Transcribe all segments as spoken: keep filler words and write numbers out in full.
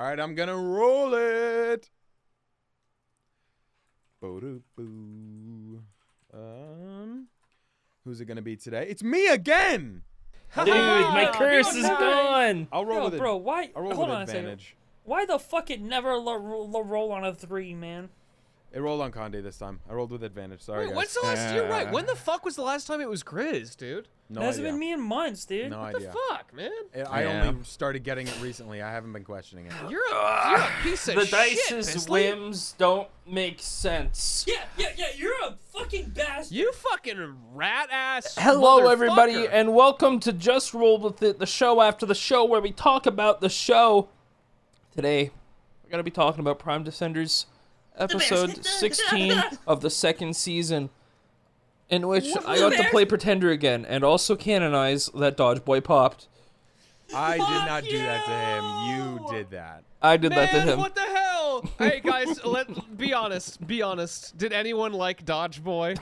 All right, I'm gonna roll it. Boo-doo-boo. Um, who's it gonna be today? It's me again. Dude, my curse is gone. I'll roll Yo, with it. bro, why? I'll roll Hold with on a second. advantage. Why the fuck it never lo- ro- roll on a three, man? It rolled on Conde this time. I rolled with advantage. Sorry, Wait, guys. when's the last? You're right. When the fuck was the last time it was Grizz, dude? No it hasn't idea. been me in months, dude. No What idea. the fuck, man? It- I Yeah. only started getting it recently. I haven't been questioning it. You're a, you're a piece of The shit. dice's Pisley. whims don't make sense. Yeah, yeah, yeah. You're a fucking bastard. You fucking rat ass. Hello, everybody, motherfucker. and welcome to Just Roll With It, the show after the show where we talk about the show. Today, we're going to be talking about Prime Descenders, episode sixteen of the second season, in which I got to play Pretender again, and also canonize that Dodge Boy popped. I did not do that to him. You did that. I did Man, that to him. what the hell? Hey guys, let be honest. Be honest. Did anyone like Dodge Boy?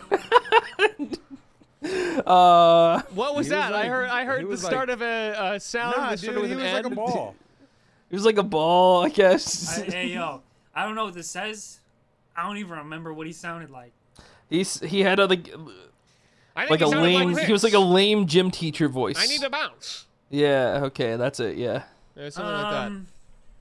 Uh, What was He was that? I like- heard. I he heard the was start like- of a, a sound. Nah, that dude, started with he an was like a N. ball. it was like a ball, I guess. I, hey, yo. I don't know what this says. I don't even remember what he sounded like. He's he had a like, I think like he a sounded lame. Like he was like a lame gym teacher voice. I need to bounce. Yeah. Okay. That's it. Yeah. Yeah, something like that. Um,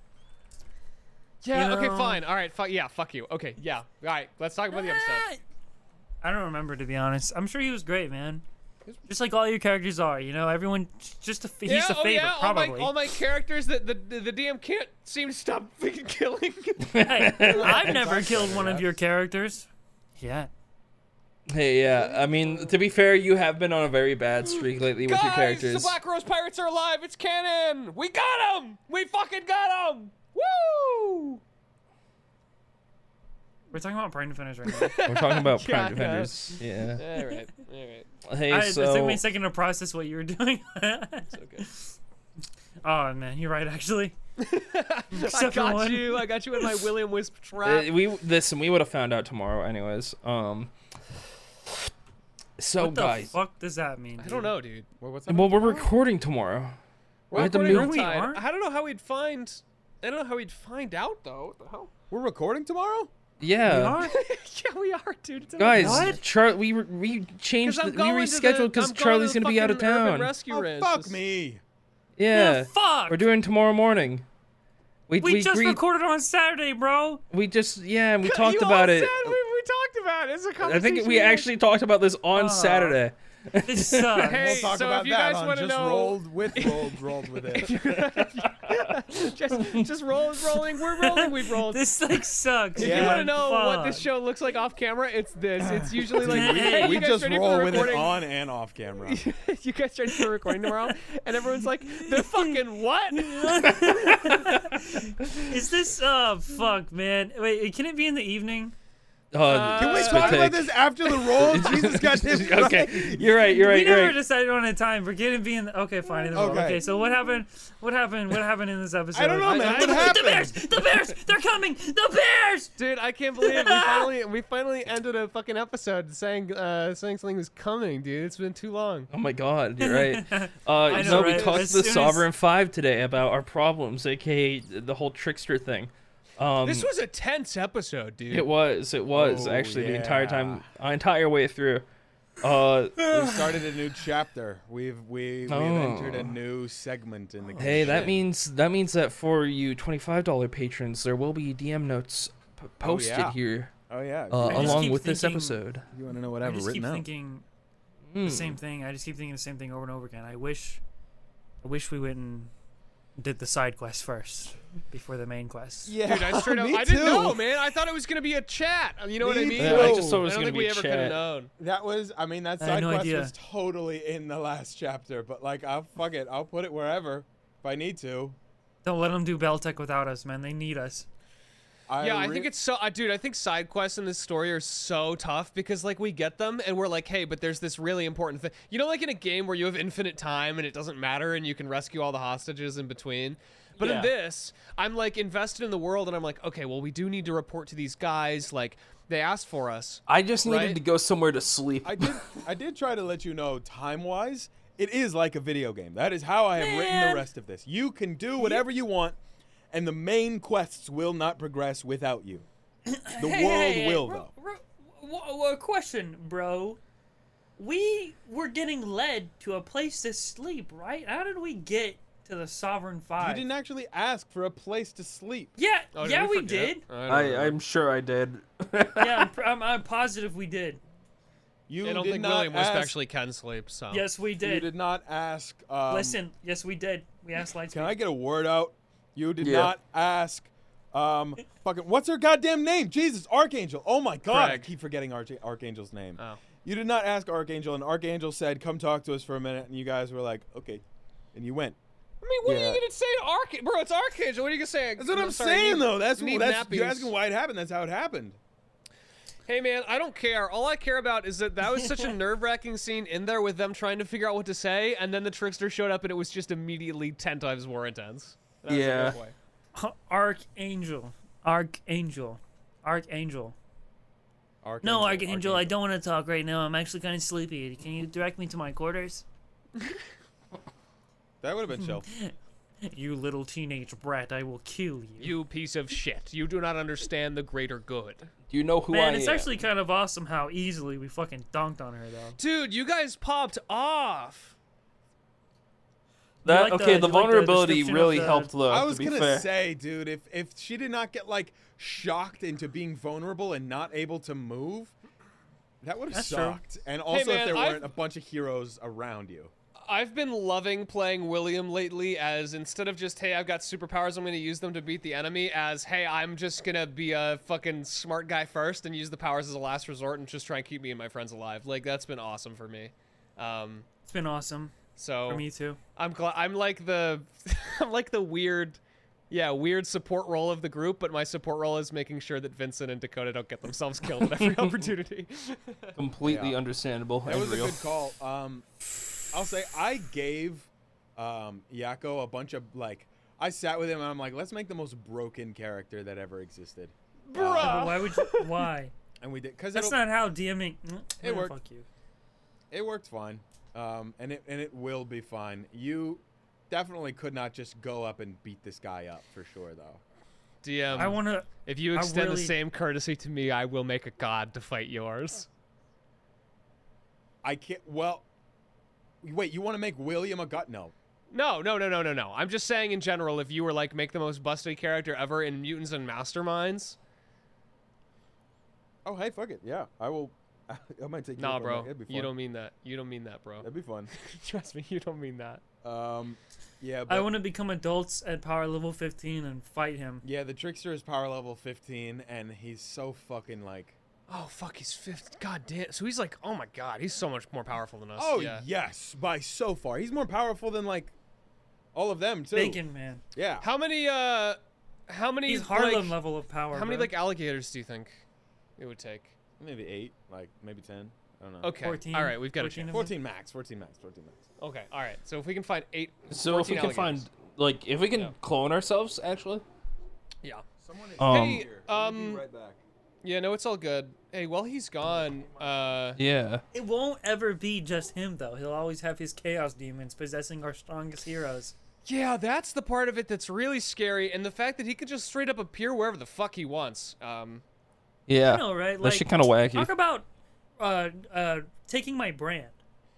Yeah. you Okay. know- Fine. All right. Fuck. Yeah. Fuck you. Okay. Yeah. All right. Let's talk about the episode. I don't remember, to be honest. I'm sure he was great, man. Just like all your characters are, you know. Everyone, just a, he's yeah, the oh, favorite, yeah, all probably. my, all my characters that the, the the D M can't seem to stop freaking killing. Hey, I've never Talk killed about one it, of yeah. your characters. Yeah. Hey, yeah. I mean, to be fair, you have been on a very bad streak lately with your Guys, characters. the Black Rose Pirates are alive. It's canon. We got them. We fucking got them. Woo! We're talking about Prime Defenders right now. We're talking about Yeah, Prime Defenders. Yeah. All right. All right. Hey, I, so it took me a second to process what you were doing. It's okay. Oh, man, you're right, actually. I Except for got one. you. I got you in my William Wisp trap. uh, we listen. We would have found out tomorrow, anyways. Um. So What the guys, fuck does that mean? I don't know, dude. Well, what's up? well, we're recording tomorrow. We're I had to recording move- on We time. aren't? I don't know how we'd find. I don't know how we'd find out though. What the hell? We're recording tomorrow? Yeah, We are? Yeah, we are, dude. It's guys. What? Char- we re- we changed. 'Cause The, I'm we going to the- rescheduled I'm because going Charlie's to the gonna be out of fucking Urban town. Rescue Oh, Ranch. fuck This- me. Yeah, Fuck! we're doing tomorrow morning. We we, we just agreed- recorded on Saturday, bro. We just yeah, we You talked all about it. said We, we talked about it. It's a I conversation think we had. actually talked about this on Oh. Saturday. This sucks. Hey, We'll talk so about if you that guys on wanna just know- rolled with rolled rolled with it. just just roll, rolling. We're rolling. We've rolled. This like sucks. If Yeah. you want to man. know what Fuck. this show looks like off camera, it's this. It's usually like, We- hey, we you guys just ready roll for with it recording? on and off camera. You guys ready for recording tomorrow? And everyone's like, the fucking what? Is this? Oh fuck, man. Wait, can it be in the evening? Uh, Can we spit talk about take. this after the roll? Jesus goddamn Okay, Christ. you're right. You're right. we You're never right. decided on a time. For can it be in the? Okay, fine. In the middle. Okay. Okay, so what happened? What happened? What happened in this episode? I don't know, man. I- What I- The happened? bears! The bears! They're coming! The bears! Dude, I can't believe we finally we finally ended a fucking episode saying uh saying something was coming, dude. It's been too long. Oh my God, you're right. Uh, I know, no, we right? talked As to the soon as- Sovereign Five today about our problems, aka the whole trickster thing. Um, This was a tense episode, dude. it was, it was Oh, actually the entire time, yeah. uh, entire way through. Uh, We started a new chapter. We've we we've Oh. entered a new segment in the game. hey, that means that means that for you twenty-five dollar patrons, there will be D M notes p- posted yeah. here Oh yeah. uh, I just along keep with this thinking- episode. you want to know I whatever just written keep out? thinking Hmm. the same thing. I just keep thinking the same thing over and over again. I wish, I wish we went and did the side quest first before the main quest. Yeah, Dude, I straight up me I didn't too. know, man. I thought it was gonna be a chat. You know what I Me mean? too. Yeah, I just thought it I was don't gonna think be we ever could chat. have known. That was, I mean, that I had side no quest idea. was totally in the last chapter. But like, I'll fuck it. I'll put it wherever if I need to. Don't let them do Beltec without us, man. They need us. I Yeah, I re- think it's so, uh, dude. I think side quests in this story are so tough because like we get them and we're like, hey, but there's this really important thing. You know, like in a game where you have infinite time and it doesn't matter and you can rescue all the hostages in between. But Yeah. in this, I'm like invested in the world and I'm like, okay, well, we do need to report to these guys. Like they asked for us. I just needed Right? to go somewhere to sleep. I did. I did try to let you know time wise. It is like a video game. That is how I have written the Man. rest of this. You can do whatever you want. and the main quests will not progress without you. The Hey, world hey, hey, will, ro- though. ro- w- w- question, bro. We were getting led to a place to sleep, right? How did we get to the Sovereign You Five? didn't actually ask for a place to sleep. Yeah, Oh, did yeah, we, forget? did. I, don't I, remember. I'm sure I did. Yeah, I'm, pr- I'm, I'm positive we did. You I don't did think not William was ask, actually can sleep. So Yes, we You did. did not ask. Um, Listen, yes, we did. We asked Lightspeed. Can I get a word out? You did Yeah. not ask. Um, fucking, what's her goddamn name? Jesus, Archangel. Oh my God, I Craig. keep forgetting Arch- Archangel's name. Oh. You did not ask Archangel, and Archangel said, "Come talk to us for a minute," and you guys were like, "Okay," and you went. I mean, what Yeah. are you gonna say to Arch? Bro, it's Archangel. What are you gonna say? That's what I'm sorry, saying, need- though. That's need that's you're nappies. asking why it happened. That's how it happened. Hey man, I don't care. All I care about is that that was such a nerve-wracking scene in there with them trying to figure out what to say, and then the trickster showed up, and it was just immediately ten times more intense. And I was like, Yeah. oh boy. Archangel. Archangel. Archangel. Archangel, No, Archangel, I don't want to talk right now. I'm actually kind of sleepy. Can you direct me to my quarters? That would have been chill. You little teenage brat, I will kill you. You piece of shit. You do not understand the greater good. Do you know who Man, I it's am? actually kind of awesome how easily we fucking dunked on her, though. Dude, you guys popped off. That You like okay, the- the, you like the vulnerability description really of the- helped though. I was to be gonna fair. say, dude, if if she did not get like shocked into being vulnerable and not able to move, that would have That's true. sucked. And also, man, if there I've- weren't a bunch of heroes around you. I've been loving playing William lately as instead of just, hey, I've got superpowers, I'm going to use them to beat the enemy, as, hey, I'm just going to be a fucking smart guy first and use the powers as a last resort and just try and keep me and my friends alive. Like, that's been awesome for me. Um, It's been awesome so for me, too. I'm glad I'm like the I'm like the weird yeah, weird support role of the group, but my support role is making sure that Vincent and Dakota don't get themselves killed at every opportunity. Completely Yeah. understandable. That and was a real. good call. Um, I'll say I gave um, Yakko a bunch of like. I sat with him and I'm like, let's make the most broken character that ever existed. Bruh. But why would you? Why? And we did because That's not how DMing. It Mm, worked. Fuck you. it worked fine, um, and it and it will be fine. You definitely could not just go up and beat this guy up for sure, though. D M, I want to. if you I extend the really- same courtesy to me, I will make a god to fight yours. I can't. Well, wait. You want to make William a gut? No. No, no, no, no, no, no. I'm just saying in general, if you were like make the most busted character ever in Mutants and Masterminds. Oh, hey, fuck it. Yeah, I will. I might take. you Nah, up on bro. that. It'd be fun. You don't mean that. You don't mean that, bro. That'd be fun. Trust me, you don't mean that. Um, yeah, but I want to become adults at power level fifteen and fight him. yeah, the trickster is power level fifteen, and he's so fucking like. Oh fuck, he's fifth. God damn. So he's like, oh my god, he's so much more powerful than us. Oh yeah. yes, by so far, he's more powerful than like all of them too. Bacon man. Yeah. How many? Uh, how many? He's Harlem like, level of power. How many bro. like alligators do you think it would take? Maybe eight, like maybe ten. I don't know. Okay. fourteen, All right, we've got a fourteen chance. of fourteen max. fourteen max. fourteen max. Okay. All right. So if we can find eight. So if we can fourteen find, alligators. like, if we can Yeah. clone ourselves, actually. Yeah. Someone is Um, Hey, here. Let me be um, right back. Yeah. No, it's all good. Hey, while he's gone, uh, Yeah. It won't ever be just him though. He'll always have his chaos demons possessing our strongest heroes. yeah, that's the part of it that's really scary, and the fact that he could just straight up appear wherever the fuck he wants. Um, Yeah. I know, right? That Like, shit kind of wacky. talk about uh uh taking my brand.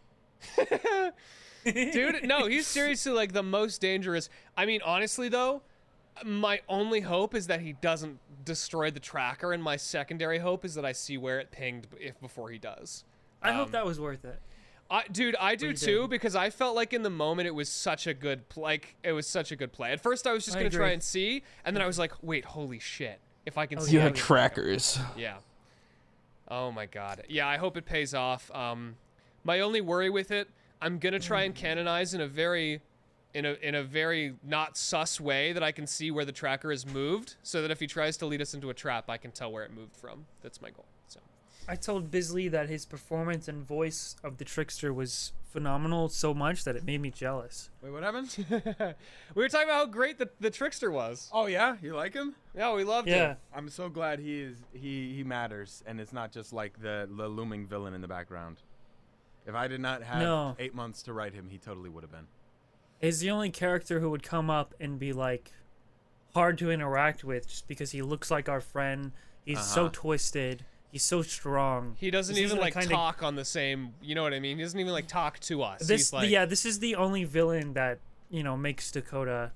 dude, no, he's seriously like the most dangerous. I mean, honestly though, my only hope is that he doesn't destroy the tracker, and my secondary hope is that I see where it pinged b- if before he does. I hope Um, that was worth it. I, dude, I do you too did. because I felt like in the moment it was such a good pl- like it was such a good play. At first I was just I gonna try agree. and see, and then I was like, wait, holy shit! If I can Oh, see, You yeah, how had he- trackers. Yeah. Oh my god. Yeah, I hope it pays off. Um, my only worry with it, I'm gonna try and canonize in a very, in a in a very not sus way that I can see where the tracker is moved, so that if he tries to lead us into a trap, I can tell where it moved from. That's my goal. So. I told Bisley that his performance and voice of the trickster was phenomenal so much that it made me jealous. Wait, what happened? We were talking about how great the, the trickster was. Oh yeah, you like him? Yeah, we loved Yeah. him. I'm so glad he is. He he matters, and it's not just like the the looming villain in the background. If I did not have No. eight months to write him, he totally would have been. He's the only character who would come up and be like, hard to interact with just because he looks like our friend. He's so Uh-huh. twisted. He's so strong. He doesn't This even isn't a like kinda- talk on the same. You know what I mean? He doesn't even like talk to us. This, He's like, yeah, this is the only villain that you know makes Dakota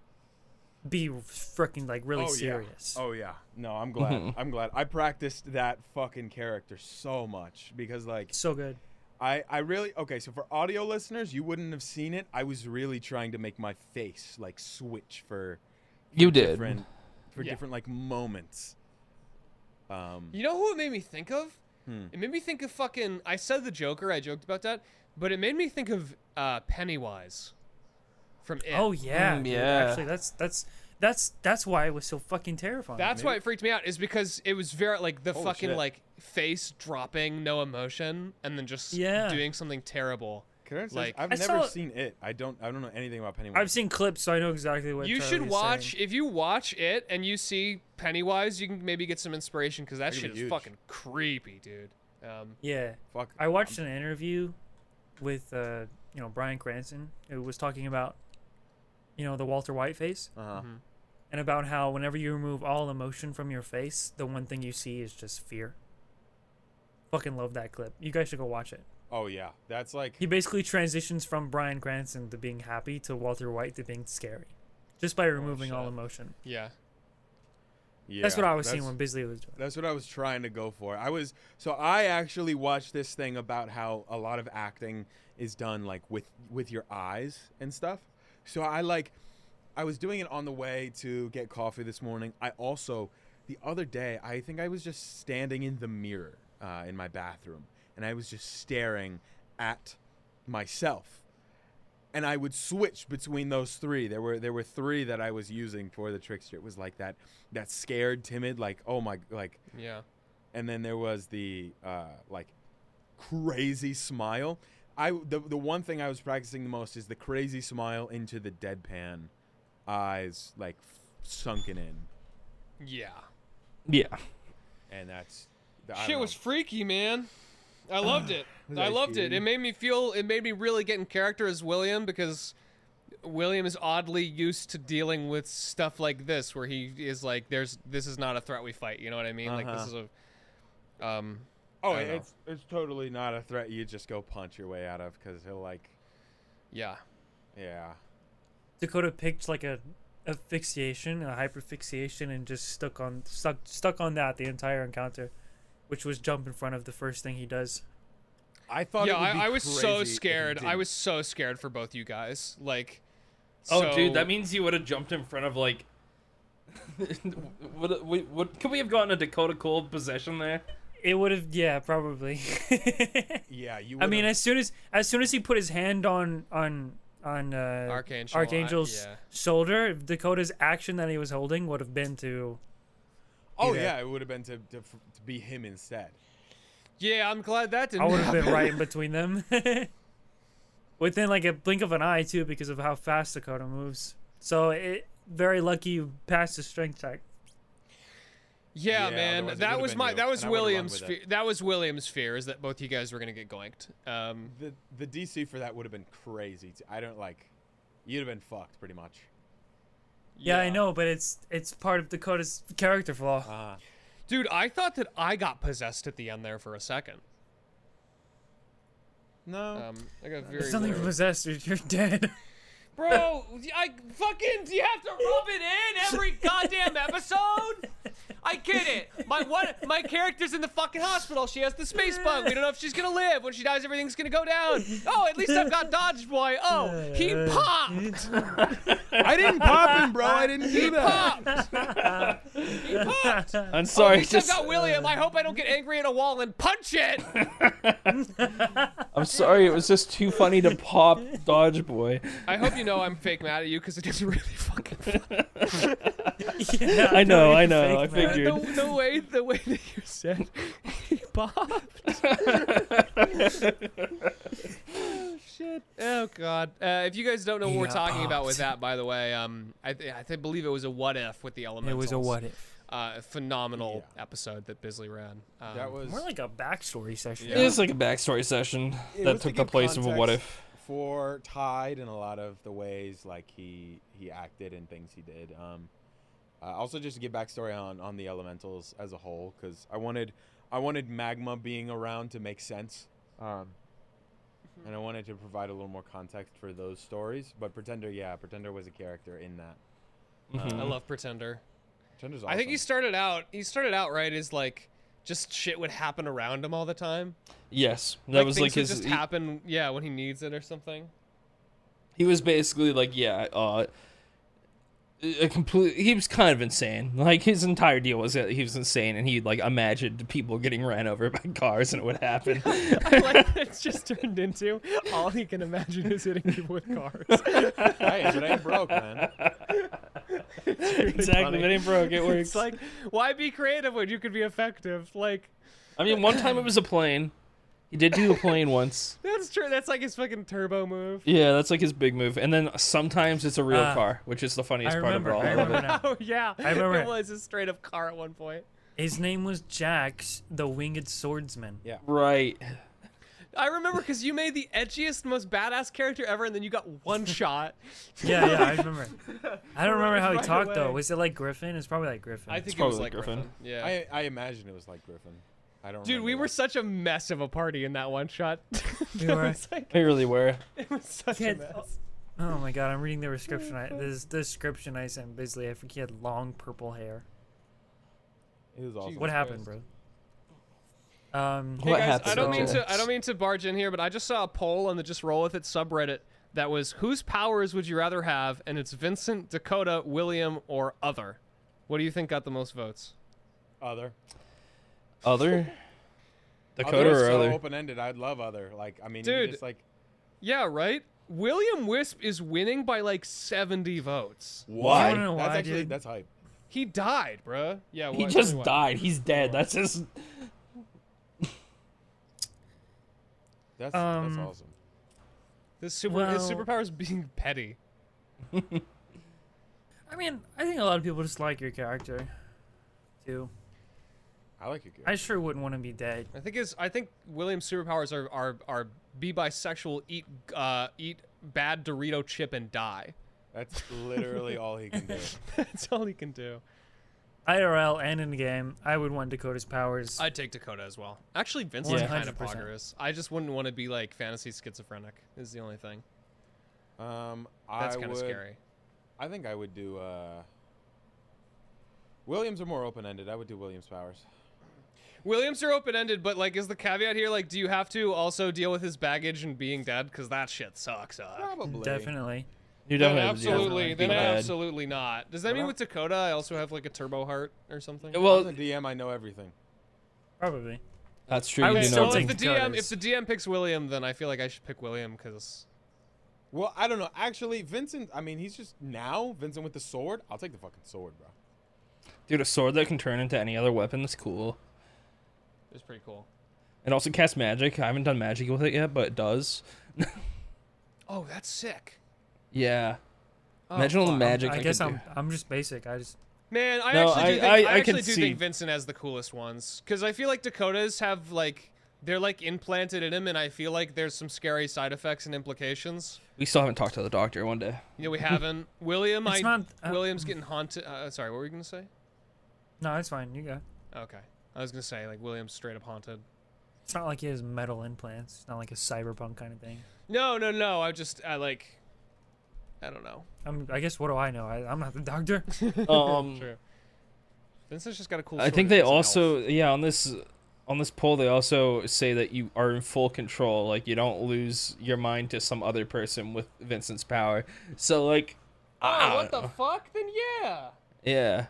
be freaking like really oh, serious. Yeah. Oh yeah. No, I'm glad. I'm glad. I practiced that fucking character so much because like So good. I I really okay. So for audio listeners, you wouldn't have seen it. I was really trying to make my face like switch for You did. different for Yeah. different like moments. Um. You know who it made me think of? Hmm. It made me think of fucking. I said the Joker. I joked about that, but it made me think of uh, Pennywise from It. Oh yeah, Mm, dude, yeah. Actually, that's that's that's that's why it was so fucking terrifying. That's Maybe. why it freaked me out. Is because it was very like the Holy fucking shit. like face dropping, no emotion, and then just Yeah. doing something terrible. Can I say, Like- I've I never saw- seen it. I don't. I don't know anything about Pennywise. I've seen clips, so I know exactly what You Charlie should is watch. saying. If you watch it and you see Pennywise, you can maybe get some inspiration because that That could shit be is huge. fucking creepy, dude. Um, Yeah, Fuck. I watched an interview with uh, you know Bryan Cranston, who was talking about you know the Walter White face, Uh-huh. Mhm. and about how whenever you remove all emotion from your face, the one thing you see is just fear. Fucking love that clip. You guys should go watch it. Oh yeah, that's like. He basically transitions from Bryan Cranston to being happy to Walter White to being scary, just by removing all shit. emotion. yeah. Yeah, That's what I was that's- seeing when Bisley was doing. That's what I was trying to go for. I was so I actually watched this thing about how a lot of acting is done like with with your eyes and stuff. So I like I was doing it on the way to get coffee this morning. I also the other day I think I was just standing in the mirror uh, in my bathroom and I was just staring at myself. And I would switch between those three. There were there were three that I was using for the trickster. It was like that that scared, timid, like oh my, like, Yeah. and then there was the uh, like crazy smile. I the the one thing I was practicing the most is the crazy smile into the deadpan eyes, like f- sunken in, Yeah. Yeah. and that's I Shit don't was know. freaky, man. I loved it. Was I I loved it. shitty? It made me feel. It made me really get in character as William because William is oddly used to dealing with stuff like this, where he is like, "There's this is not a threat we fight." You know what I mean? Like this Uh-huh. is a. Um. Oh, I don't know. it's it's totally not a threat. You just go punch your way out of because he'll like, Yeah. yeah. Dakota picked like a, a fixation, a hyperfixation, and just stuck on stuck stuck on that the entire encounter, which was jump in front of the first thing he does. I thought. Yeah. it would be I, I was crazy so if he scared. I didn't. was so scared for both you guys. Like. Oh, so- dude, that means you would have jumped in front of like. would, we, would could we have gotten a Dakota Cold possession there? It would have, yeah, probably. Yeah, you. I mean, would've- as soon as as soon as he put his hand on on on uh, Archangel, I- Archangel's yeah. shoulder, Dakota's action that he was holding would have been to. oh yeah. yeah, it would have been to, to to be him instead. Yeah, I'm glad that didn't. I would have been happen. right in between them. Within like a blink of an eye too, because of how fast Dakota moves. So it very lucky you passed the strength check. Yeah, Yeah, man, otherwise it that would've was been my you, that was and I would've run William's with fear. it. That was William's fear is that both you guys were gonna get goinked. Um, The the D C for that would have been crazy. T- I don't like. You'd have been fucked pretty much. Yeah, I know, but it's it's part of Dakota's character flaw. Uh, dude. I thought that I got possessed at the end there for a second. no. Um, I got very It's nothing worried. possessed, dude. You're dead. Bro, I fucking do you have to rub it in every goddamn episode? I get it. My one my character's in the fucking hospital. She has the space bug. We don't know if she's gonna live. When she dies, everything's gonna go down. Oh, at least I've got Dodge Boy. Oh, he popped. I didn't pop him, bro. I didn't do that. Popped. He popped. I'm Oh, sorry, at least I've just got William. I hope I don't get angry at a wall and punch it. I'm sorry. It was just too funny to pop Dodge Boy. I hope you know I'm fake mad at you because it is really fucking funny. Yeah, I know, you're I know, fake, I man. figured. The, the way the way that you said he popped. Oh shit! Oh god! Uh, if you guys don't know what He we're got talking about popped. with that, by the way, um, I th- I th- believe it was a what if with the It elementals. was a what if. Uh, a phenomenal Yeah. episode that Bisley ran. Um, That was. More like a backstory session. Yeah. It's like a backstory session It that was to took the give place of a what context if. for Tide and a lot of the ways like he he acted and things he did. Um, Uh, also, just to give backstory on on the elementals as a whole, because I wanted I wanted Magma being around to make sense, um, and I wanted to provide a little more context for those stories. But Pretender, yeah, Pretender was a character in that. Mhm. I love Pretender. Pretender's awesome. I think he started out. He started out right as like just shit would happen around him all the time. Yes, that like, was things like would his. just He, happen. Yeah, when he needs it or something. he was basically like, yeah, uh, a complete. He was kind of insane. Like his entire deal was that he was insane, and he like imagined people getting ran over by cars, and it would happen. I like that it's just turned into all he can imagine is hitting people with cars. Hey, if it ain't broke, man. Really Exactly, funny. if it ain't broke, it works. It's like, why be creative when you could be effective? Like, I mean, one time it was a plane. He did do a plane once. that's true. That's like his fucking turbo move. Yeah, that's like his big move. And then sometimes it's a real Ah. car, which is the funniest I part of it remember, all. I I love remember it. now. Oh yeah, I remember it it. was a straight up car at one point. His name was Jax, the Winged Swordsman. Yeah. Right. I remember because you made the edgiest, most badass character ever, and then you got one shot. Yeah, yeah, I remember. I don't remember how he Right talked away. though. Was it like Griffin? It's probably like Griffin. I think it probably was like Griffin. Griffin. Yeah. I I imagine it was like Griffin. I don't. Dude, remember we that. were such a mess of a party in that one shot. We It were. was like, They really were. it was such a Kid- mess. Oh my god, I'm reading the description. I, this description I sent. Basically, I think he had long purple hair. It was awesome. Jesus What happened, Christ. bro? Um, Hey What guys, happened, I don't mean Jax? to I don't mean to barge in here, but I just saw a poll on the Just Roll With It subreddit that was whose powers would you rather have? And it's Vincent, Dakota, William, or other. What do you think got the most votes? Other. Other? Dakota Other is or so other? open-ended. I'd love other. Like, I mean, Dude. you just like. Yeah, right? William Wisp is winning by like seventy votes. Why? I don't know That's why, actually dude. that's hype. He died, bruh. Yeah, He what? just Tell me why. died. He's dead. That's his. That's that's Um, awesome. His super his Well- superpower is being petty. I mean, I think a lot of people just like your character, too. I like your character. I sure wouldn't want to be dead. I think his I think William's superpowers are are, are be bisexual, eat uh eat bad Dorito chip and die. That's literally all he can do. That's all he can do. I R L and in the game, I would want Dakota's powers. I'd take Dakota as well. Actually, Vincent's Yeah. kind of one hundred percent. poggers. I just wouldn't want to be like fantasy schizophrenic. Is the only thing. Um, That's I kind of would. scary. I think I would do. Uh, Williams are more open-ended. I would do Williams' powers. Williams are open ended, but like, is the caveat here like, do you have to also deal with his baggage and being dead? Because that shit sucks. Uh. Probably. Definitely. You Then definitely have to deal with absolutely, it. then Be bad. absolutely not. Does that What mean about- with Dakota, I also have like a turbo heart or something? Well, Well, the D M, I know everything. Probably. that's true. I You would do still know so take if the everything. D M, Dakota's. if the D M picks William, then I feel like I should pick William because Well, I don't know. Actually, Vincent. I mean, he's just now Vincent with the sword. I'll take the fucking sword, bro. Dude, a sword that can turn into any other weapon is cool. it's pretty cool. It also casts magic. I haven't done magic with it yet, but it does. Oh, that's sick. Yeah. Oh, Imagine all the fuck. magic I I guess could I'm do. I'm just basic. I just Man, I No, actually do I- think I- I, I actually can do see- think Vincent has the coolest ones because I feel like Dakota's have like they're like implanted in him, and I feel like there's some scary side effects and implications. We still haven't talked to the doctor one day. You know, we haven't. William, It's I not, uh, William's getting haunted. Uh, sorry, what were you gonna say? no, it's fine. You go. Okay, I was gonna say like William's straight up haunted. It's not like he has metal implants. It's not like a cyberpunk kind of thing. No, no, no. I just I like. I don't know. I'm, I guess what do I know? I, I'm not the doctor. Um, True. Vincent's just got a cool. I sword think that they he's an elf. also, yeah, on this on this poll, they also say that you are in full control. Like you don't lose your mind to some other person with Vincent's power. So like, I Oh, don't what the know. fuck? Then yeah. Yeah.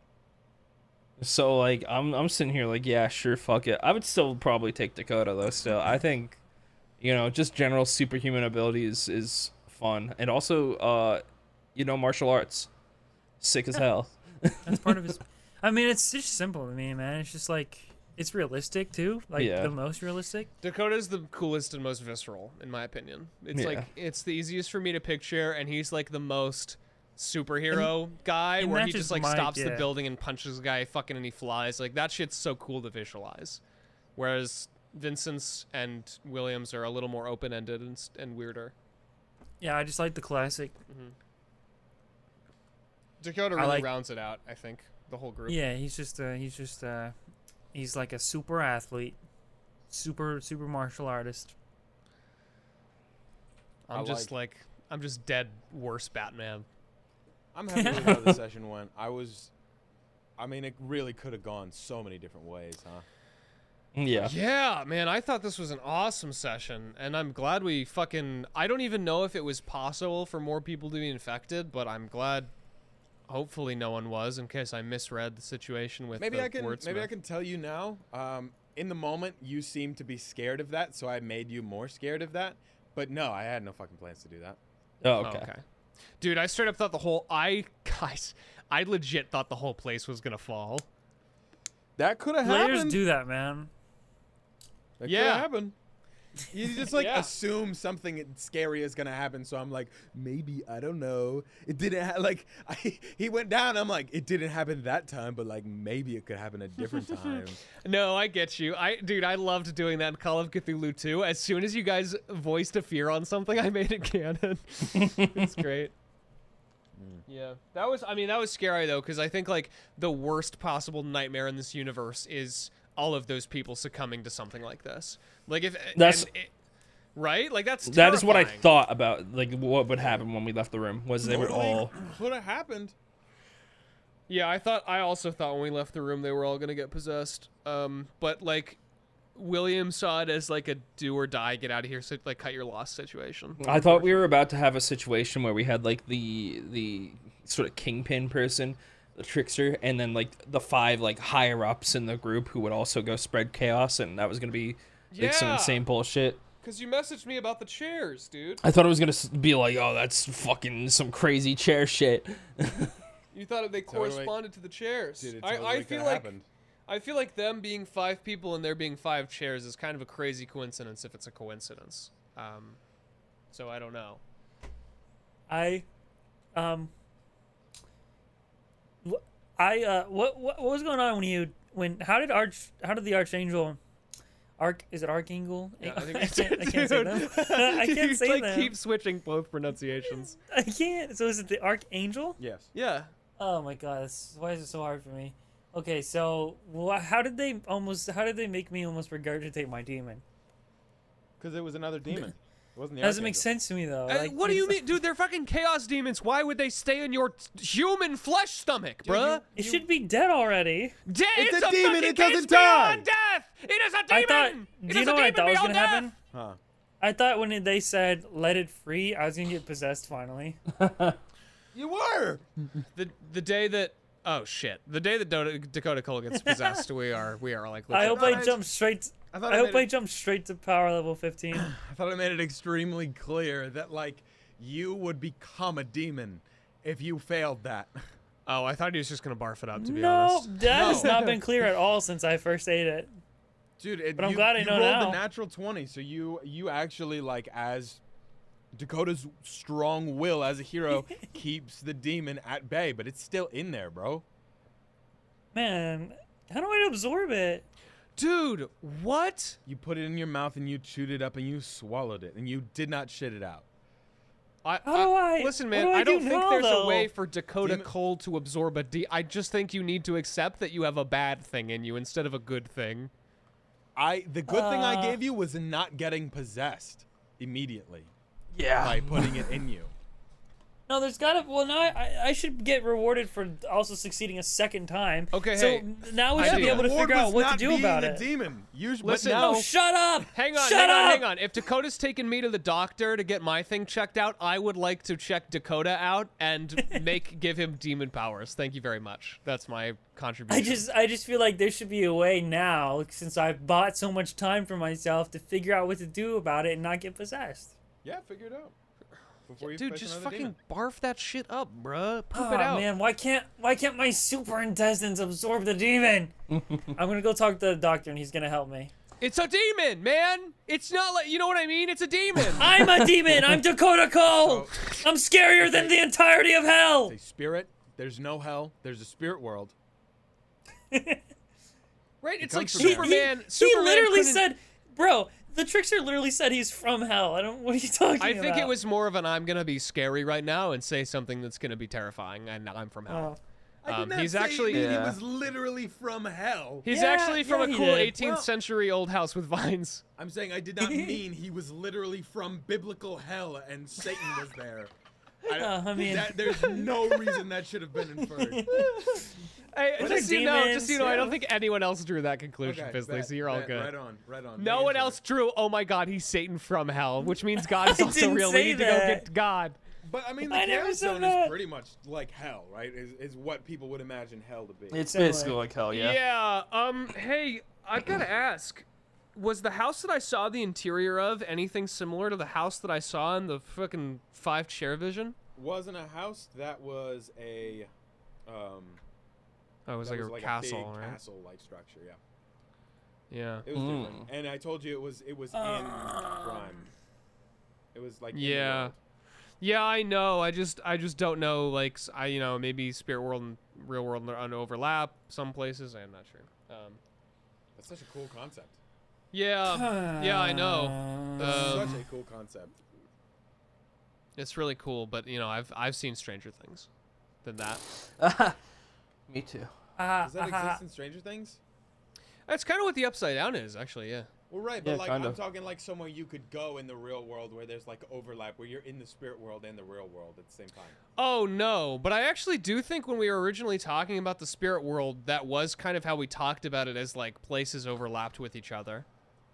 So like, I'm I'm sitting here like, yeah, sure, fuck it. I would still probably take Dakota though. Still, I think, you know, just general superhuman abilities is fun, and also, uh, you know, martial arts, sick as hell. That's part of his. I mean, it's just simple to me, man. It's just like it's realistic too, like Yeah. the most realistic. Dakota's the coolest and most visceral, in my opinion. It's Yeah. like it's the easiest for me to picture, and he's like the most superhero guy, and where that he just just like might- stops the yeah. building and punches the guy, fucking, and he flies. Like that shit's so cool to visualize. Whereas Vincent's and Williams are a little more open ended and s- and weirder. Yeah, I just like the classic. Mhm. Dakota I really like- rounds it out. I think the whole group. Yeah, he's just uh, he's just uh, he's like a super athlete, super super martial artist. I'm I just like I'm just dead worse Batman. I'm happy with how the session went. I was, I mean, it really could have gone so many different ways, huh? Yeah. Yeah, man, I thought this was an awesome session, and I'm glad we fucking. I don't even know if it was possible for more people to be infected, but I'm glad. Hopefully, no one was, in case I misread the situation with. Maybe the I can, wordsmith. maybe I can tell you now. Um, in the moment, you seemed to be scared of that, so I made you more scared of that. But no, I had no fucking plans to do that. Oh, Oh, okay. okay. Dude, I straight up thought the whole. I guys, I legit thought the whole place was gonna fall. That could have Players happened. do that, man. That Yeah. could have happened. You just like Yeah. assume something scary is gonna happen, so I'm like, maybe I don't know. It didn't ha- like I, he went down. I'm like, it didn't happen that time, but like maybe it could happen a different time. No, I get you. I dude, I loved doing that in Call of Cthulhu too. As soon as you guys voiced a fear on something, I made it canon. It's great. Yeah, that was. I mean, that was scary though, because I think like the worst possible nightmare in this universe is all of those people succumbing to something like this. Like if That's- and it, right, like that's That is what I terrifying. thought about, like what would happen when we left the room. Was they would all. Could have happened. Yeah, I thought. I also thought when we left the room they were all gonna get possessed. Um, but like, William saw it as like a do or die, get out of here, so like cut your loss situation. I thought we were about to have a situation where we had like the the sort of kingpin person, the trickster, and then like the five like higher ups in the group who would also go spread chaos, and that was gonna be like some Yeah. insane bullshit. Cause you messaged me about the chairs, dude. I thought it was gonna s- be like, oh, that's fucking some crazy chair shit. You thought they Totally. corresponded to the chairs. Dude, it I, totally I could feel have like happened. I feel like them being five people and there being five chairs is kind of a crazy coincidence if it's a coincidence. Um, so I don't know. I, um, wh- I uh, what what what was going on when you when how did arch how did the archangel, arch is it archangel? Yeah, I, think I can't I can't say them. I can't you, say like, them. keep switching both pronunciations. I can't. So is it the archangel? Yes. Yeah. Oh my god, this, why is it so hard for me? Okay, so wh- how did they almost how did they make me almost regurgitate my demon? Because it was another demon. It wasn't the That doesn't make Archangel. sense to me though. Uh, Like, what do you it's- mean, dude? They're fucking chaos demons. Why would they stay in your t- human flesh stomach, bruh? It should be dead already. Death It's is a demon, fucking it doesn't case beyond die. death. It is a demon. I thought. It Do you is know a what I demon thought was beyond gonna death. happen? Huh. I thought when they said "let it free," I was gonna get possessed finally. You were. The the day that oh shit, the day that Do- Dakota Cole gets possessed, we are we are like. I legit- hope thought I I- jump straight. I I, thought I hope made I it- jump straight to power level fifteen. I thought I made it extremely clear that like you would become a demon if you failed that. Oh, I thought he was just gonna barf it up. To be no, honest. that has No. not been clear at all since I first ate it. Dude, it, But I'm you, glad I you know rolled now. the natural twenty, so you you actually like as Dakota's strong will as a hero keeps the demon at bay, but it's still in there, bro. Man, how do I absorb it? Dude, what? You put it in your mouth and you chewed it up and you swallowed it and you did not shit it out. I, How do I- listen, what man? do I I don't do think now, there's a though? way for Dakota Demon- Cole to absorb a D. I just think you need to accept that you have a bad thing in you instead of a good thing. I the good thing I Uh. gave you was not getting possessed immediately Yeah. by putting it in you. No, there's gotta. Well, now I, I, I should get rewarded for also succeeding a second time. Okay, so hey, now we I should do. be able to Reward figure out was what to not do being about a it. demon. Usually, Listen, but now, No, shut up! Hang on, Shut hang on, up! hang on. If Dakota's taking me to the doctor to get my thing checked out, I would like to check Dakota out and make give him demon powers. Thank you very much. That's my contribution. I just, I just feel like there should be a way now, since I've bought so much time for myself, to figure out what to do about it and not get possessed. yeah, figure it out. Before you Dude, face just another fucking demon. barf that shit up, bruh. Poop Oh it out. man, why can't, why can't my super intestines absorb the demon? I'm gonna go talk to the doctor and he's gonna help me. It's a demon, man. It's not like you know what I mean. It's a demon. I'm a demon. I'm Dakota Cole. I'm scarier than the entirety of hell. It's a spirit. There's no hell. There's a spirit world. Right? It's like comes from there. Superman. He, Superman he literally couldn't- said, "Bro, The trickster literally said he's from hell. I don't. What are you talking about? I think it was more of an I'm gonna be scary right now and say something that's gonna be terrifying, and I'm from hell. Oh. I did Um, not he's say actually- he Yeah. was literally from hell. He's Yeah, actually from yeah, a he cool did. eighteenth Well- century old house with vines. I'm saying I did not mean he was literally from biblical hell and Satan was there. I, Uh, I mean- that, there's no reason that should have been inferred. Hey, What just are so you know, demons? just so you know, I don't Yeah. think anyone else drew that conclusion, Okay, Fizzly, bet, so you're all bet, good. Right on, right on. No Very one into else drew, oh my god, he's Satan from hell, which means God is I also didn't real. We say need to go that. get God. it. But I mean, the I never Chaos said Zone that. is pretty much like hell, right? Is, is what people would imagine hell to be. It's Similar. basically like hell, yeah. Yeah, um, hey, I've got to ask, was the house that I saw the interior of anything similar to the house that I saw in the fucking five chair vision? Wasn't a house. That was a, um, Oh, it was that like was a like castle, a big right? castle-like structure. Yeah, Yeah. it was Mm. different. And I told you it was it was in Prime. It was like in the Yeah. world. Yeah, I know. I just, I just don't know. Like, s- I, you know, maybe spirit world and real world are on overlap some places. I'm not sure. Um, That's such a cool concept. yeah, yeah, I know. That's Um, such a cool concept. It's really cool, but you know, I've, I've seen Stranger Things than that. Me too. Uh, Does that exist in Stranger Things? That's kind of what the Upside Down is, actually. Yeah. Well, right, but Yeah, like kind I'm of. talking like somewhere you could go in the real world where there's like overlap, where you're in the spirit world and the real world at the same time. Oh no, but I actually do think when we were originally talking about the spirit world, that was kind of how we talked about it, as like places overlapped with each other.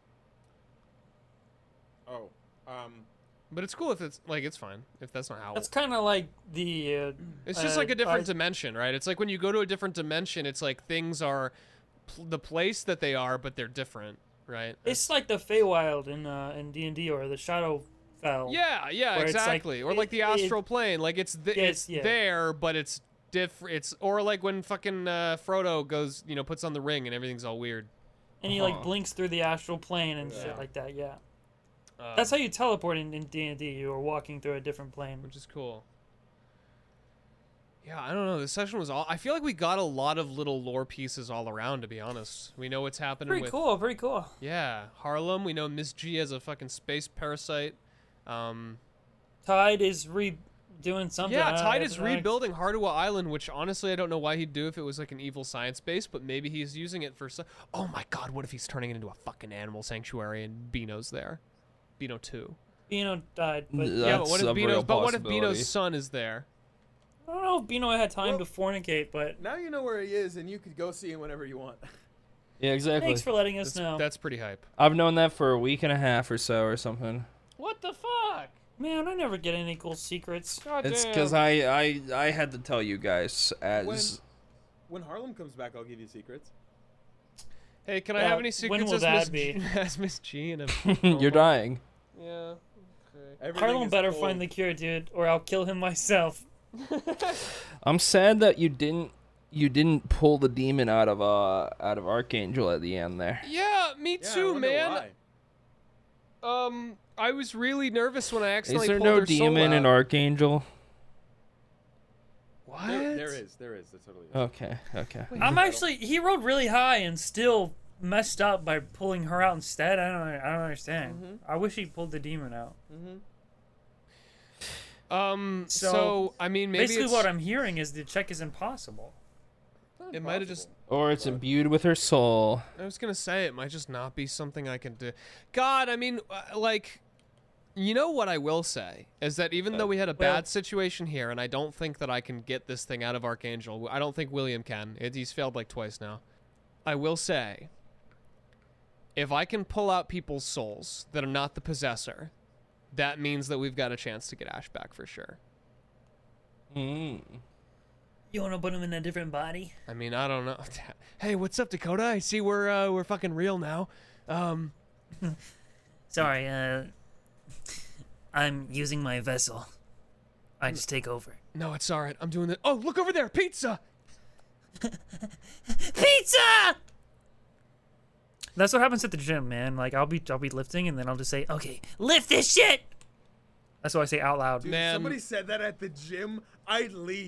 Oh, um, But it's cool if it's like it's fine if that's not how. That's kind of like the. Uh, It's just uh, like a different I- dimension, right? It's like when you go to a different dimension, it's like things are pl- the place that they are, but they're different, right? It's like the Feywild in uh, in D and D or the Shadowfell. Yeah, yeah, Where it's like- exactly. or like the it- it- astral plane, like it's th- Yeah, it's yeah. there, but it's different. It's or like when fucking uh, Frodo goes, you know, puts on the ring and everything's all weird. And he Uh-huh. like blinks through the astral plane and Yeah. shit like that. Yeah. Um, That's how you teleport in in D and D. You are walking through a different plane. which is cool. Yeah, I don't know. This session was all. I feel like we got a lot of little lore pieces all around. To be honest, we know what's happening Pretty with. cool. Pretty cool. Yeah, Harlem. We know Miss G as a fucking space parasite. Um, Tide is redoing something. yeah, I don't- Tide I is don't- rebuilding Hardua Island, which honestly I don't know why he'd do if it was like an evil science base, but maybe he's using it for. So- oh my god, what if he's turning it into a fucking animal sanctuary and Beano's there? Beano two. Bino died, but N- Yeah, but what That's if a Beano's? real But what if possibility. Beano's son is there? I don't know if Bino had time Well- to fornicate. But now you know where he is, and you could go see him whenever you want. Yeah, exactly. thanks for letting us That's, know. that's pretty hype. I've known that for a week and a half or so or something. What the fuck? Man, I never get any cool secrets. God It's damn. because I, I I had to tell you guys as When Harlem comes back, I'll give you secrets. Hey, can I Uh, have any when secrets will as that Miss be? G- as Miss G and a you're dying. Yeah. Okay. Everything Harlem is better cold. find the cure, dude, or I'll kill him myself. I'm sad that you didn't you didn't pull the demon out of uh out of Archangel at the end there. Yeah, me Yeah, I too, wonder man. why. Um, I was really nervous when I Is accidentally there pulled no her soul demon in out. Archangel? What? There, there is, there is. There totally is. Okay, okay. I'm actually he rode really high and still messed up by pulling her out instead. I don't I don't understand. Mhm. I wish he pulled the demon out. Mm-hmm. Um, so, So, I mean, maybe Basically, it's, what I'm hearing is the check is impossible. it might have just. Or it's imbued with her soul. I was gonna say it might just not be something I can do. God, I mean, uh, like, you know what I will say is that even though we had a Well- bad situation here, and I don't think that I can get this thing out of Archangel, I don't think William can. It, he's failed like twice now. I will say, if I can pull out people's souls that are not the possessor, that means that we've got a chance to get Ash back for sure. Mm. You want to put him in a different body? I mean, I don't know. Hey, what's up, Dakota? I see we're uh, we're fucking real now. Um, Sorry, uh, I'm using my vessel. I just take over. no, it's all right. I'm doing it. Oh, look over there, pizza. Pizza! That's what happens at the gym, man. Like I'll be I'll be lifting and then I'll just say, "Okay, lift this shit." That's what I say out loud. Dude, Man. somebody said that at the gym, I'd leave.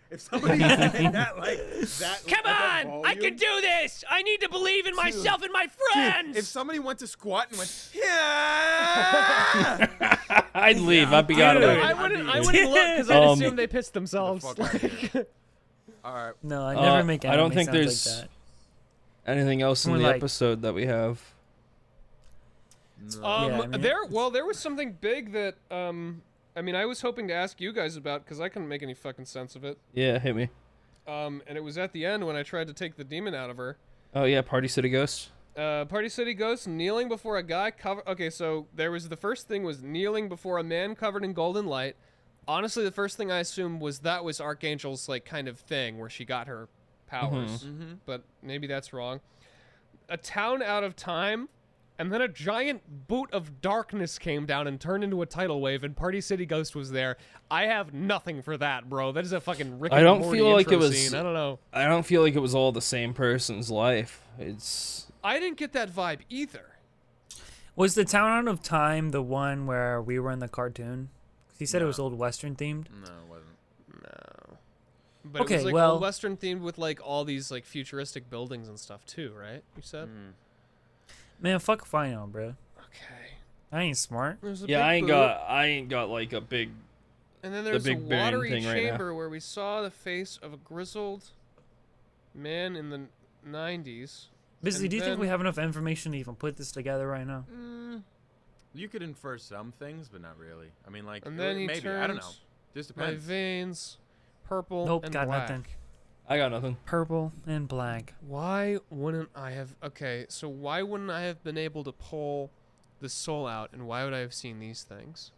If somebody's saying that like that, Come at that on! I can volume- do this! I need to believe in myself and my friends! If somebody went to squat and went, yeah, I'd leave. I'd be out of Dude. it. I wouldn't, I wouldn't look because I'd Um, assume they pissed themselves. fuck outta here. All right. No, I Uh, never make I don't anime think sounds there's like that. anything else in More the like- episode that we have. No. Um, Yeah, I mean- there. Well, there was something big that um, I mean, I was hoping to ask you guys about because I couldn't make any fucking sense of it. Yeah, hit me. Um, and it was at the end when I tried to take the demon out of her. Oh yeah, Party City Ghost. Uh, Party City Ghost kneeling before a guy covered. Okay, so there was the first thing was kneeling before a man covered in golden light. Honestly, the first thing I assumed was that was Archangel's like kind of thing where she got her powers, Mm-hmm. but maybe that's wrong. A town out of time, and then a giant boot of darkness came down and turned into a tidal wave, and Party City Ghost was there. I have nothing for that, bro. That is a fucking Rick I and don't Morty feel like it intro was- scene. I don't know. I don't feel like it was all the same person's life. It's I didn't get that vibe either. Was the Town Out of Time the one where we were in the cartoon? 'Cause he said it No. was old Western themed. No, it wasn't. No. But it Okay, was like well- old Western themed with like all these like futuristic buildings and stuff too, right? You said? Mm. Man, fuck if I know, bro. Okay. I ain't smart. There's a yeah, big I ain't boot, got I ain't got like a big. And then the there's a big bearing watery thing right now. chamber where we saw the face of a grizzled man in the nineties. Busy, And do you think we then- have enough information to even put this together right now? Mm, you could infer some things, but not really. I mean, like And then he maybe turned I don't know. Just my depends. veins purple Nope, and got black. nothing. I got nothing. Purple and black. Why wouldn't I have? Okay, so why wouldn't I have been able to pull the soul out, and why would I have seen these things?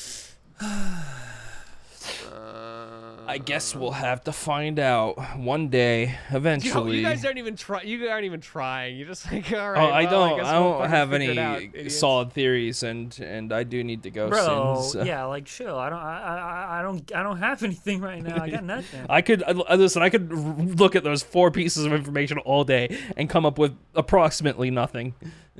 Uh, I guess we'll have to find out one day, Yo, eventually. you guys aren't even try. You aren't even trying. You're just like, all right. oh, I well, don't. guess I we'll don't fucking have figure it any out, idiots. solid theories, and and I do need to go Bro, soon. so- yeah, like chill. I don't, I, I, I don't, I don't have anything right now. I got nothing. I could uh, listen. I could r- look at those four pieces of information all day and come up with approximately nothing.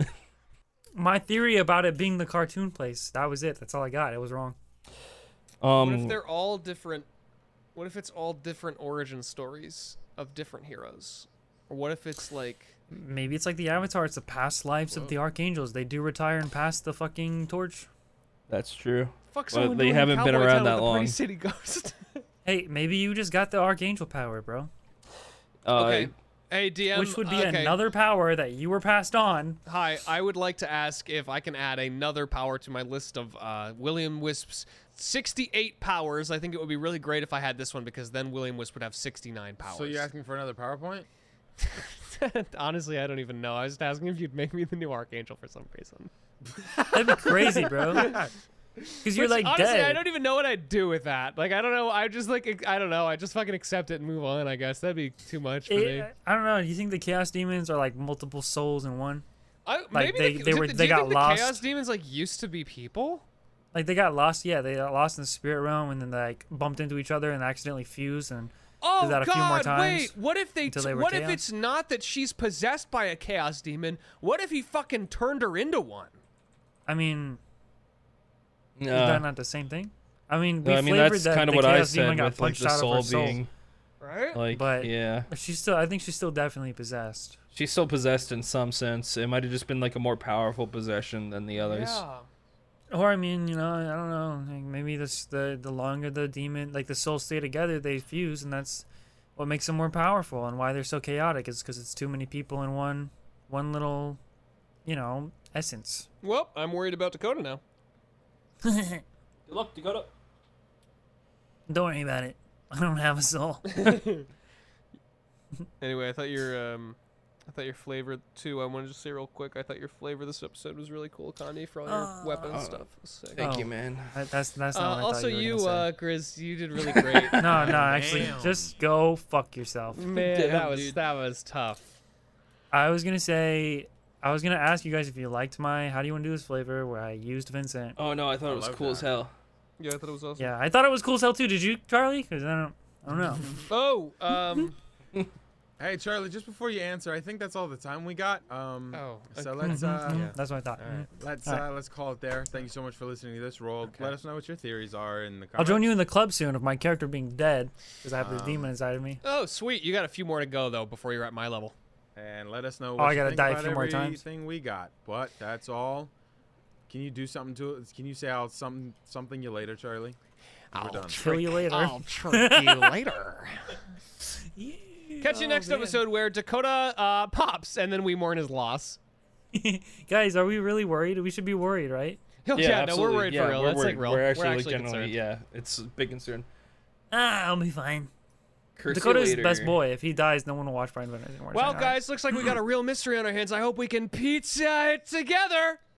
My theory about it being the cartoon place, that was it. That's all I got. It was wrong. What if Um, they're all different? What if it's all different origin stories of different heroes? Or what if it's like Maybe it's like the Avatar. It's the past lives of the Archangels. They do retire and pass the fucking torch. that's true. fuck Well, someone they doing haven't been Cowboy around Town that with the Party long. City Ghost. Hey, maybe you just got the Archangel power, bro. Uh, okay. Hey, D M. Which would be okay. another power that you were passed on. Hi, I would like to ask if I can add another power to my list of uh, William Wisp's sixty-eight powers. I think it would be really great if I had this one because then William Wisp would have sixty-nine powers. So you're asking for another PowerPoint? Honestly, I don't even know. I was just asking if you'd make me the new Archangel for some reason. That'd be crazy, bro. Because you're Which, like honestly, dead. I don't even know what I'd do with that. Like, I don't know. I just like, I don't know. I just fucking accept it and move on. I guess that'd be too much for me. It- I don't know. Do you think the Chaos Demons are like multiple souls in one? I, like, maybe they- the, they do- were- do they you got think the lost. Chaos Demons like used to be people? Like they got lost. Yeah, they got lost in the spirit realm and then they like bumped into each other and accidentally fused. And Oh that a God! few more times Wait, what if they? until they were what if chaos? it's not that she's possessed by a chaos demon? What if he fucking turned her into one? I mean, is uh, that not the same thing? I mean, we I mean, flavored that's that kind of the what I Chaos Demon said got with like punched the out of soul her soul. being Right? like, But- yeah, But she's still. I think she's still definitely possessed. she's still possessed in some sense. It might have just been like a more powerful possession than the others. Yeah. Or I mean, you know, I don't know. Like maybe this the the longer the demon, like the souls stay together, they fuse, and that's what makes them more powerful. And why they're so chaotic is because it's too many people in one one little, you know, essence. Well, I'm worried about Dakota now. Good luck, Dakota. Don't worry about it. I don't have a soul. Anyway, I thought your um, I thought your flavor too. I wanted to say real quick. I thought your flavor this episode was really cool, Kanye, for all your Uh, weapon oh, stuff. It was sick. Thank Oh. you, man. That- that's that's Uh, not what I also, thought you, were you, gonna uh, Grizz, you did really great. say. No, no, actually, Damn. just go fuck yourself. Man, Damn, that was dude. that was tough. I was gonna say, I was gonna ask you guys if you liked my "How do you want to do this" flavor, where I used Vincent. Oh no, I thought I it was love cool as that. hell. Yeah, I thought it was awesome. Yeah, I thought it was cool as hell too. Did you, Charlie? Because I don't, I don't know. Oh, um, Hey, Charlie, just before you answer, I think that's all the time we got. Um, Oh, so okay. let's uh, Mhm, That's what I thought. All right. Mhm. let's All uh, right. let's call it there. Thank you so much for listening to this roll. Okay. Let us know what your theories are in the comments. I'll join you in the club soon of my character being dead because I have the Um, demon inside of me. Oh, sweet. You got a few more to go, though, before you're at my level. And let us know Oh, what I you gotta think die a about few more times? everything we got. But that's all. Can you do something to it? Can you say I'll something something you later, Charlie? We're done. Kill you later. I'll trick you later. Catch you Oh, next man. episode where Dakota uh, pops, and then we mourn his loss. Guys, are we really worried? We should be worried, right? Oh, yeah, no, we're absolutely. worried yeah, for real. We're That's worried. like real. We're actually, actually genuinely, concerned. yeah, it's a big concern. Ah, I'll be fine. Curse you Dakota's later. best boy. If he dies, no one will watch Prime Vendors anymore. Well, So, guys, looks like we got a real mystery on our hands. I hope we can pizza it together.